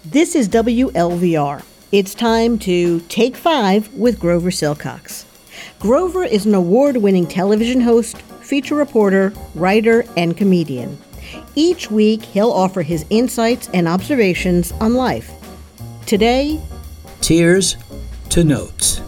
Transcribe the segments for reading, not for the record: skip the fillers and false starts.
This is WLVR. It's time to Take 5 with Grover Silcox. Grover is an award-winning television host, feature reporter, writer, and comedian. Each week, he'll offer his insights and observations on life. Today, Tears to Notes.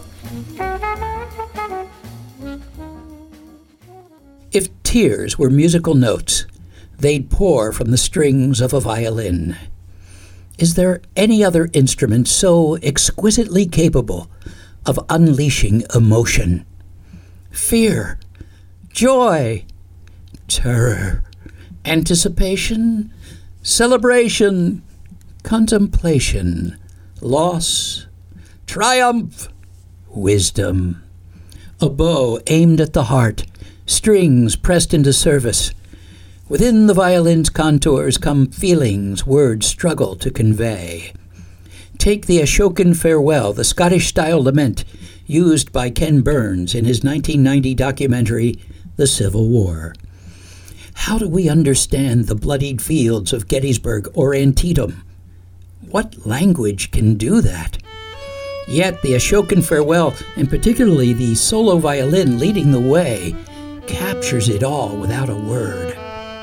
If tears were musical notes, they'd pour from the strings of a violin. Is there any other instrument so exquisitely capable of unleashing emotion? Fear, joy, terror, anticipation, celebration, contemplation, loss, triumph, wisdom. A bow aimed at the heart, strings pressed into service. Within the violin's contours come feelings words struggle to convey. Take the Ashokan Farewell, the Scottish-style lament used by Ken Burns in his 1990 documentary, The Civil War. How do we understand the bloodied fields of Gettysburg or Antietam? What language can do that? Yet the Ashokan Farewell, and particularly the solo violin leading the way, captures it all without a word.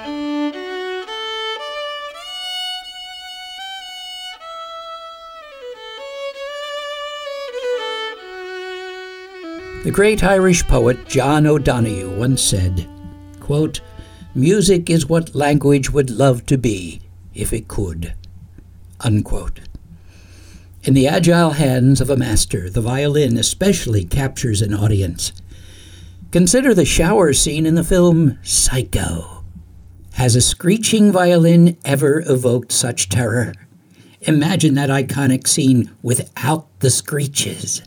The great Irish poet John O'Donoghue once said, quote, "Music is what language would love to be if it could," unquote. In the agile hands of a master, the violin especially captures an audience. Consider the shower scene in the film Psycho. Has a screeching violin ever evoked such terror? Imagine that iconic scene without the screeches.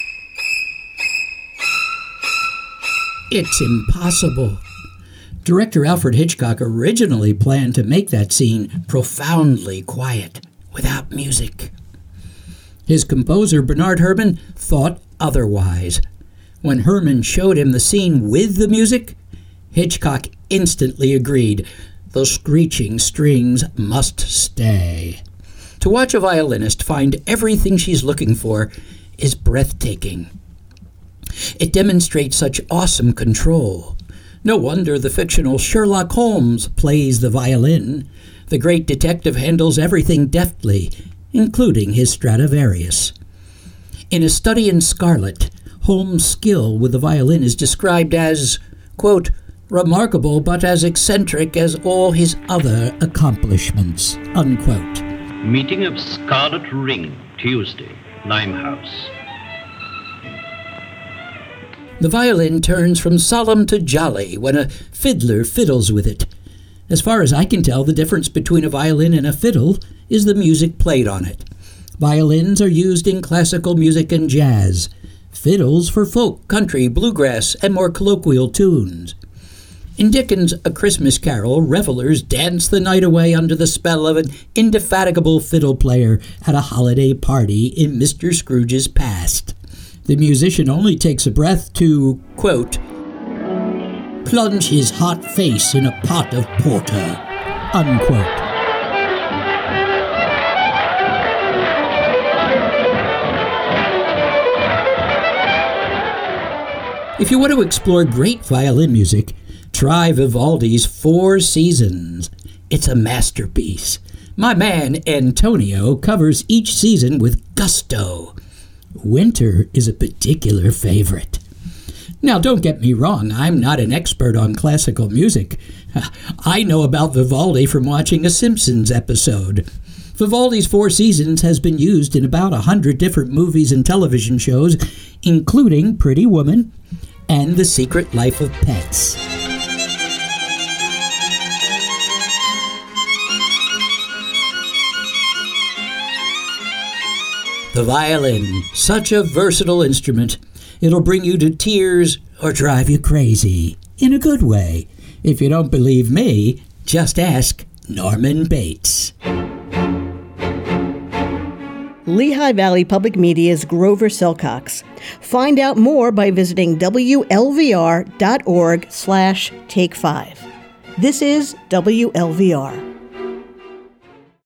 It's impossible. Director Alfred Hitchcock originally planned to make that scene profoundly quiet, without music. His composer, Bernard Herrmann, thought otherwise. When Herrmann showed him the scene with the music, Hitchcock instantly agreed. The screeching strings must stay. To watch a violinist find everything she's looking for is breathtaking. It demonstrates such awesome control. No wonder the fictional Sherlock Holmes plays the violin. The great detective handles everything deftly, including his Stradivarius. In A Study in Scarlet, Holmes' skill with the violin is described as, quote, "remarkable but as eccentric as all his other accomplishments," unquote. Meeting of Scarlet Ring, Tuesday, Limehouse. The violin turns from solemn to jolly when a fiddler fiddles with it. As far as I can tell, the difference between a violin and a fiddle is the music played on it. Violins are used in classical music and jazz. Fiddles for folk, country, bluegrass, and more colloquial tunes. In Dickens' A Christmas Carol, revelers dance the night away under the spell of an indefatigable fiddle player at a holiday party in Mr. Scrooge's past. The musician only takes a breath to, quote, "plunge his hot face in a pot of porter," unquote. If you want to explore great violin music, try Vivaldi's Four Seasons. It's a masterpiece. My man, Antonio, covers each season with gusto. Winter is a particular favorite. Now, don't get me wrong, I'm not an expert on classical music. I know about Vivaldi from watching a Simpsons episode. Vivaldi's Four Seasons has been used in about 100 different movies and television shows, including Pretty Woman and The Secret Life of Pets. The violin, such a versatile instrument. It'll bring you to tears or drive you crazy, in a good way. If you don't believe me, just ask Norman Bates. Lehigh Valley Public Media's Grover Silcox. Find out more by visiting WLVR.org/Take 5. This is WLVR.